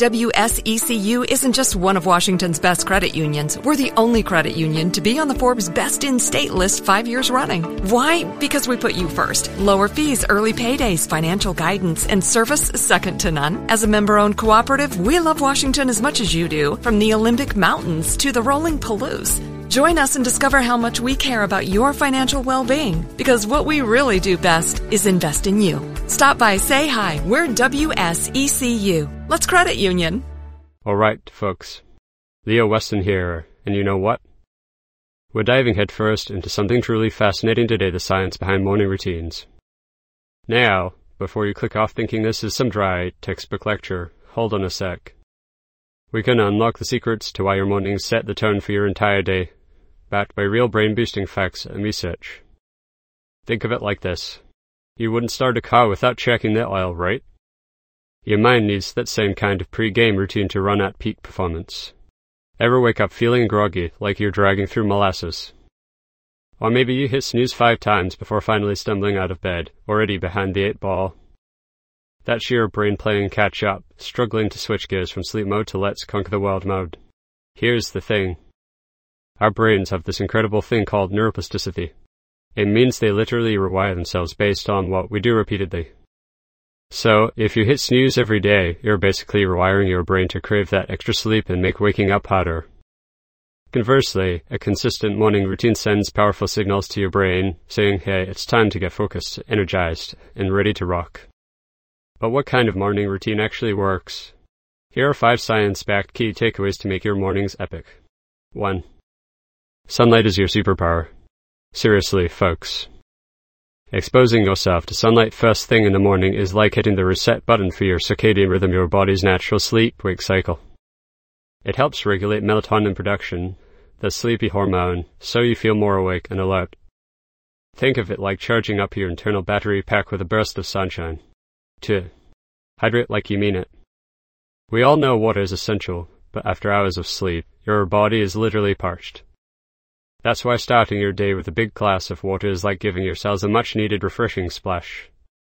WSECU isn't just one of Washington's best credit unions. We're the only credit union to be on the Forbes Best in State list 5 years running. Why? Because we put you first. Lower fees, early paydays, financial guidance, and service second to none. As a member-owned cooperative, we love Washington as much as you do, from the Olympic Mountains to the rolling Palouse. Join us and discover how much we care about your financial well-being, because what we really do best is invest in you. Stop by, say hi. We're WSECU. Let's credit union. All right, folks. Leo Weston here, and you know what? We're diving headfirst into something truly fascinating today, the science behind morning routines. Now, before you click off thinking this is some dry textbook lecture, hold on a sec. We're going to unlock the secrets to why your mornings set the tone for your entire day, backed by real brain-boosting facts and research. Think of it like this. You wouldn't start a car without checking the oil, right? Your mind needs that same kind of pre-game routine to run at peak performance. Ever wake up feeling groggy, like you're dragging through molasses? Or maybe you hit snooze 5 times before finally stumbling out of bed, already behind the 8 ball. That's your brain playing catch-up, struggling to switch gears from sleep mode to let's conquer the world mode. Here's the thing. Our brains have this incredible thing called neuroplasticity. It means they literally rewire themselves based on what we do repeatedly. So, if you hit snooze every day, you're basically rewiring your brain to crave that extra sleep and make waking up harder. Conversely, a consistent morning routine sends powerful signals to your brain, saying, hey, it's time to get focused, energized, and ready to rock. But what kind of morning routine actually works? Here are 5 science-backed key takeaways to make your mornings epic. 1. Sunlight is your superpower. Seriously, folks. Exposing yourself to sunlight first thing in the morning is like hitting the reset button for your circadian rhythm, your body's natural sleep-wake cycle. It helps regulate melatonin production, the sleepy hormone, so you feel more awake and alert. Think of it like charging up your internal battery pack with a burst of sunshine. 2. Hydrate like you mean it. We all know water is essential, but after hours of sleep, your body is literally parched. That's why starting your day with a big glass of water is like giving your cells a much-needed refreshing splash.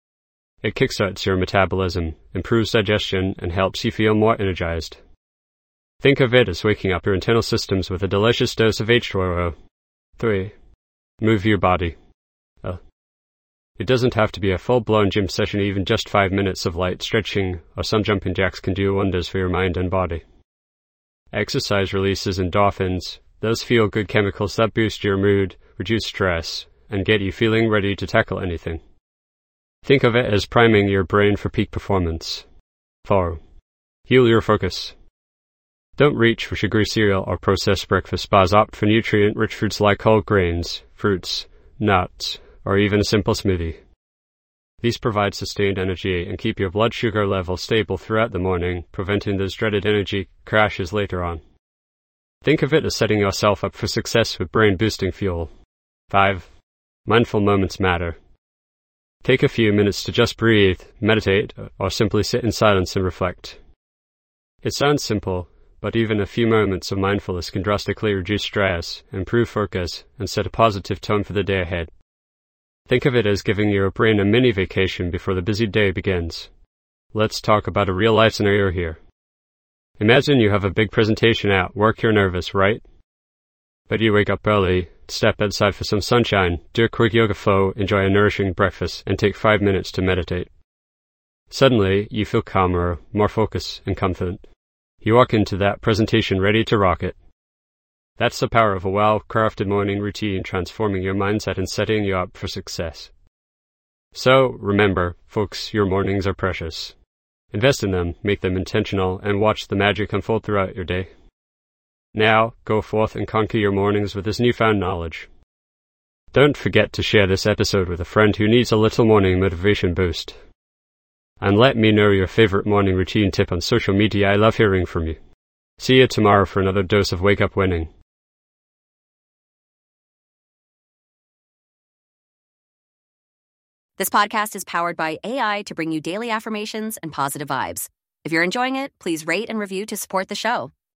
It kickstarts your metabolism, improves digestion, and helps you feel more energized. Think of it as waking up your internal systems with a delicious dose of H2O. 3. Move your body. It doesn't have to be a full-blown gym session, even just 5 minutes of light stretching or some jumping jacks can do wonders for your mind and body. Exercise releases endorphins, those feel-good chemicals that boost your mood, reduce stress, and get you feeling ready to tackle anything. Think of it as priming your brain for peak performance. 4. Heal your focus. Don't reach for sugary cereal or processed breakfast bars. Opt for nutrient-rich foods like whole grains, fruits, nuts, or even a simple smoothie. These provide sustained energy and keep your blood sugar level stable throughout the morning, preventing those dreaded energy crashes later on. Think of it as setting yourself up for success with brain-boosting fuel. 5. Mindful moments matter. Take a few minutes to just breathe, meditate, or simply sit in silence and reflect. It sounds simple, but even a few moments of mindfulness can drastically reduce stress, improve focus, and set a positive tone for the day ahead. Think of it as giving your brain a mini vacation before the busy day begins. Let's talk about a real-life scenario here. Imagine you have a big presentation at work. You're nervous, right? But you wake up early, step outside for some sunshine, do a quick yoga flow, enjoy a nourishing breakfast, and take 5 minutes to meditate. Suddenly, you feel calmer, more focused, and confident. You walk into that presentation ready to rock it. That's the power of a well-crafted morning routine, transforming your mindset and setting you up for success. So, remember, folks, your mornings are precious. Invest in them, make them intentional, and watch the magic unfold throughout your day. Now, go forth and conquer your mornings with this newfound knowledge. Don't forget to share this episode with a friend who needs a little morning motivation boost. And let me know your favorite morning routine tip on social media. I love hearing from you. See you tomorrow for another dose of Wake Up Winning. This podcast is powered by AI to bring you daily affirmations and positive vibes. If you're enjoying it, please rate and review to support the show.